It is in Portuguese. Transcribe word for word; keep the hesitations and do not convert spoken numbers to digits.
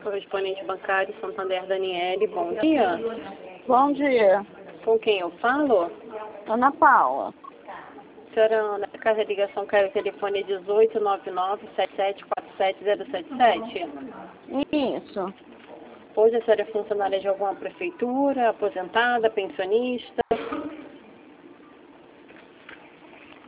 Correspondente bancário Santander Daniele, bom dia. Bom dia, Com quem eu falo? Ana Paula. Senhora Ana, a casa de ligação caiu o telefone dezoito nove nove sete sete quatro sete zero sete sete. Isso. Hoje a senhora é funcionária de alguma prefeitura, aposentada, pensionista?